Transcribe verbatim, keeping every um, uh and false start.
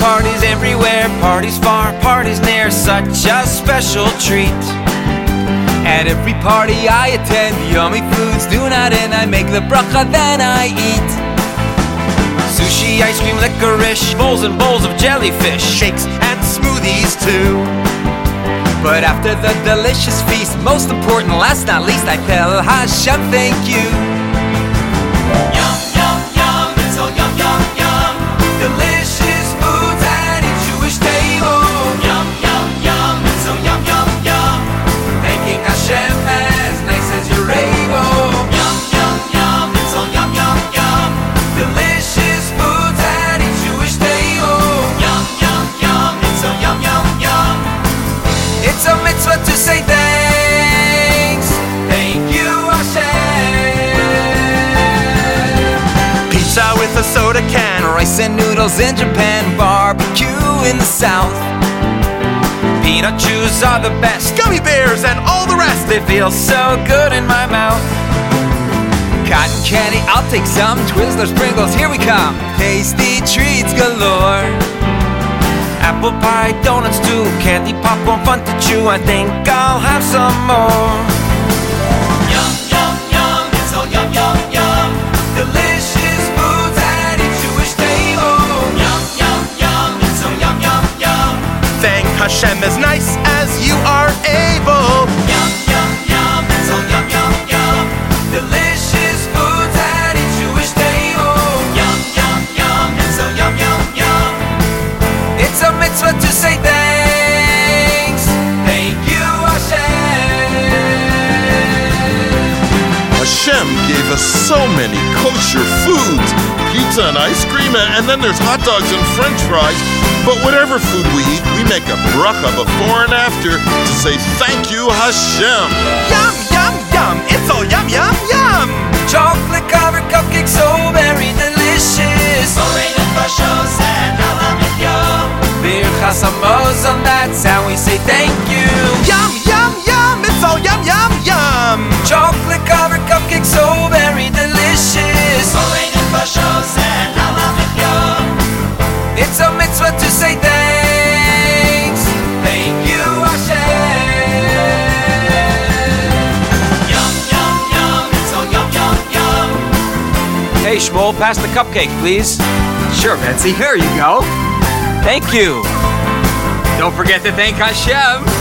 parties everywhere, parties far, parties near, such a special treat. At every party I attend, yummy foods do not end. I make the bracha, then I eat. Sushi, ice cream, licorice, bowls and bowls of jellyfish, shakes and smoothies too. But after the delicious feast, most important, last not least, I tell Hashem thank you. Yum, yum, yum, it's all yum, yum, yum. Delicious foods at a Jewish table. Yum, yum, yum, it's all yum, yum, yum. Thanking Hashem as nice as you're able. Yum, yum, yum, it's all yum, yum, yum. Delicious foods at a Jewish table. Yum, yum, yum, it's all yum, yum, yum. It's a mitzvah to say thanks. Thank you, Hashem. Pizza with a soda can, rice and noodles in Japan, barbecue in the south. Peanut chews are the best, gummy bears and all the rest, they feel so good in my mouth. Cotton candy, I'll take some. Twizzlers, Pringles, here we come. Tasty treats galore. Apple pie, donuts too, candy, popcorn, fun to chew. I think I'll have some more. Yum, yum, yum, it's all yum, yum, yum. Delicious foods at a Jewish table. Yum, yum, yum, it's all yum, yum, yum. Thank Hashem as nice as you are able. Yum, yum, yum, it's all yum, yum, yum. Delicious foods at a Jewish table. Yum, yum, yum, it's all yum, yum, yum. It's a mitzvah to say thanks. Thank you, Hashem. Hashem gave us so many kosher foods. Pizza and ice cream, and then there's hot dogs and french fries. But whatever food we eat, we make a bracha before and after to say thank you, Hashem. Yum, yum, yum, it's all yum, yum, yum. Chocolate covered cupcakes so very delicious. Birchas Hamazon, that's how we say thank you. Yum, yum, yum, it's all yum, yum, yum. Chocolate covered cupcakes so very delicious. It's a mitzvah to say thanks. Thank you, Hashem. Yum, yum, yum, it's all yum, yum, yum. Hey, Shmuel, pass the cupcake, please. Sure, Betsy, here you go. Thank you. Don't forget to thank Hashem.